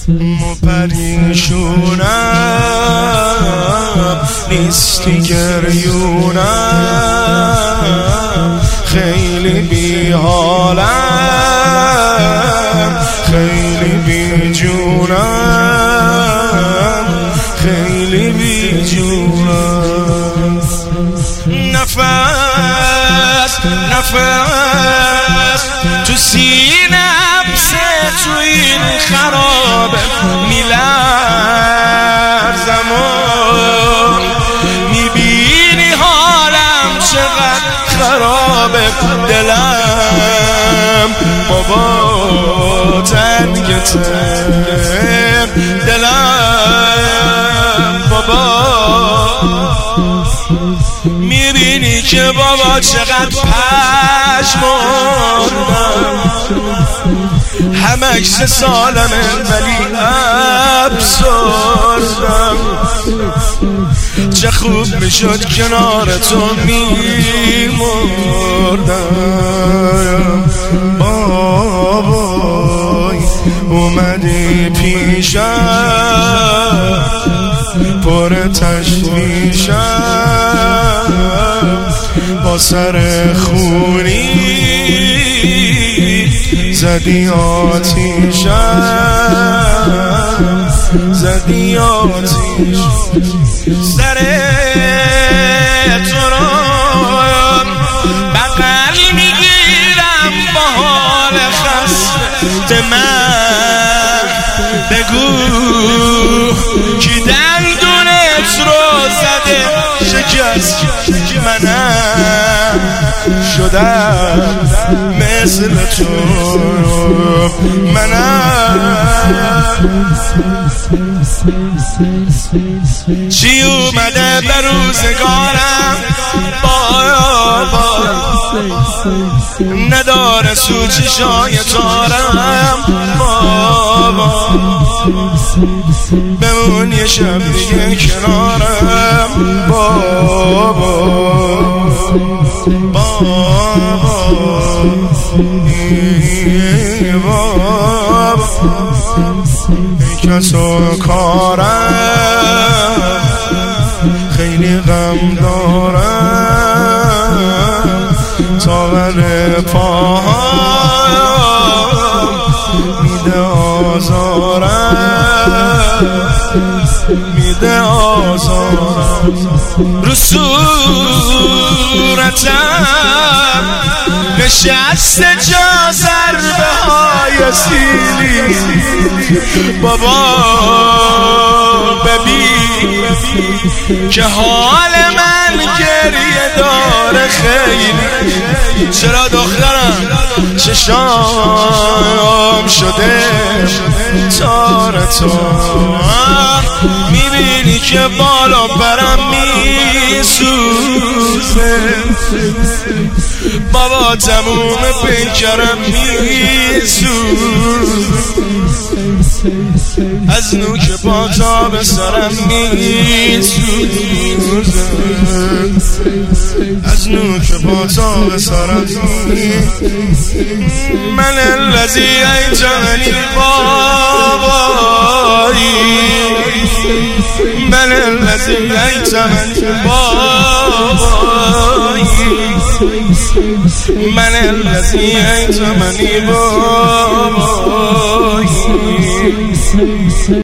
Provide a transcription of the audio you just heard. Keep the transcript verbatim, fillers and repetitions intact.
پریشونم نیستی گریونم خیلی بی حالم خیلی بی جونم خیلی بی جونم نفس نفس تو سینم سه تو این خرابه میلرزم و میبینی حالم چقدر خرابه دلم بابا تنگ تر دلم بابا میبینی که بابا چقدر پشمردم همه سه سالمه ولی افسردم چه خوب میشد کنار تو میمردم بابای اومدی پیشم پر تشویشم با سر خونی زدی آتیشم زدی آتیش سر تو رو بغل میگیرم با حال خسته من بگو کی دندونت رو زده شکست منم شدم مثل تو منم چی اومده به روزگارم بابا نداره سوچی شای تارم بابا بمون یه شب دیگه کنارم بابا بابا ای بابا ای کس و کارم خیلی غم دارم تاور پاهم میده آزارم میده آزارم رو صورتم نشسته جا ضربه های سیلی بابا ببین که حال من گریه داره خیلی چرا دخترم چشام شده تار تو میبینی که بالا برم میسوزه بابا تموم پیکرم میسوزه از نوک پا تا به سرم میسوزه از نوک پا تا به سرم من الذی ایتمنی بابایی من الذی ایتمنی بابایی من الذی ایتمنی بابایی